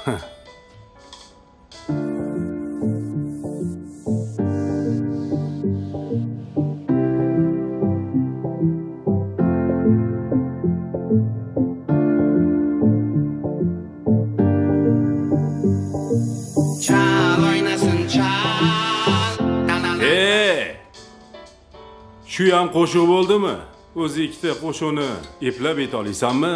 Shu ham qo'shiq bo'ldimi? O'zi ikkita qo'shiqni eplab ayta olasanmi?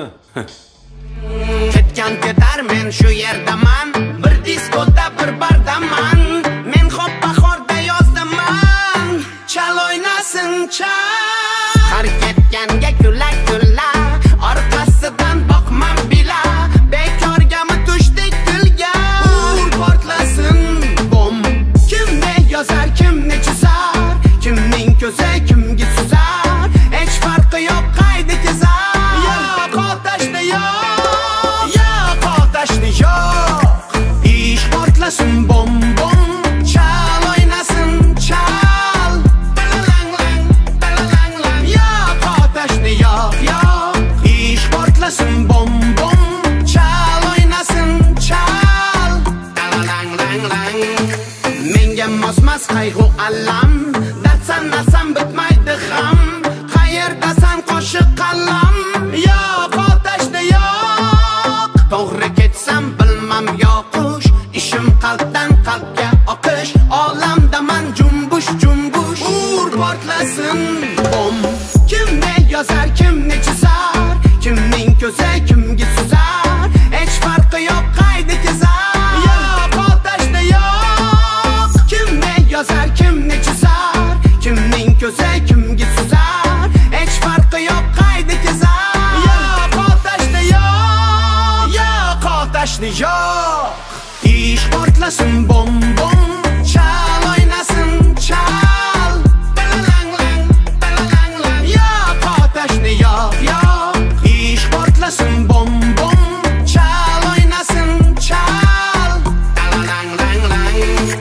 Ketgan ketar men shu yerdaman, bir diskoda bir bardaman. Men xo'p bahorda yozdaman, chal o'ynasin chal. Har ketganga kulak kulla, orqasidan boqmam bila. Bekorgami tushdik tilga, ur portlasin bom. Kimni yozar, kimni chizar, kimning ko'zi kimga suzar, hech farqi yo'q qayda kezar. Yo'q otashni yo'q, yo'q otashni yo'q. Ish portlasin bom bom, chal o'ynasin chal. Balalang lang, balalang lang. Yo'q otashni yo'q, yo'q. Ish portlasin bom bom, chal o'ynasin chal. Balalang lang lang. Menga mosmas qayg'u alam, nasam bitmaydi ham. Qayerdasan qo'shiq qalam, yo'q otashni yo'q. To'g'ri ketsam bilmam yoqish, ishim qalbdan qalbga oqish. Olamdaman jumbush jumbush, ur portlasin bom. Kimni yozar, kimni chizar, kimning ko'zi kimga suzar, hech farqi yo'q qayda kezar. Yo'q otashni yo'q. Kimni yozar, kimni chizar, kimning ko'zi kimga suzar, hech farqi yo'q qayda kezar. Yo'q otashni yo'q, yo'q otashni yo'q. Ish portlasin bom bom, chal o'ynasin chal. Balalang lang, balalang lang. Yo'q otashni yo'q, yo'q. Ish portlasin bom bom, chal o'ynasin chal. Balalang lang lang.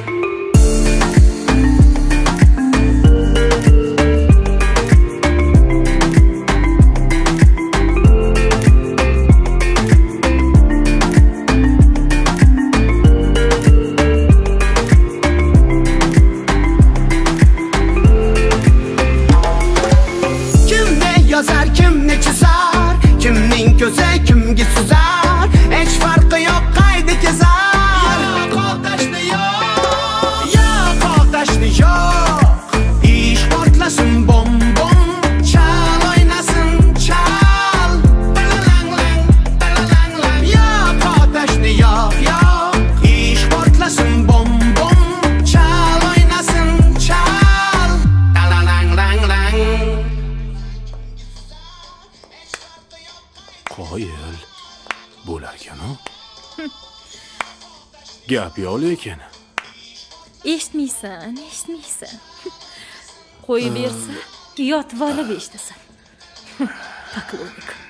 Yozar, kimni chizar, kimning ko'zi kimga suzar, hech farqi yo'q qayda kezar. Yo'q otashni yo'q, yo'q otashni yo'q. Ish portlasin bom bom, chal o'ynasin chal. Balalang lang, balalang lang. Yo'q otashni yo'q, yo'q. Ish portlasin bom bom, chal o'ynasin chal. Balalang lang lang. Qoyil bo'lar ekan-ku. Gap yo'q lekin. Eshitmaysan, eshitmaysan. Qo'yib bersa, yotib olib eshitasan. Poklonnik.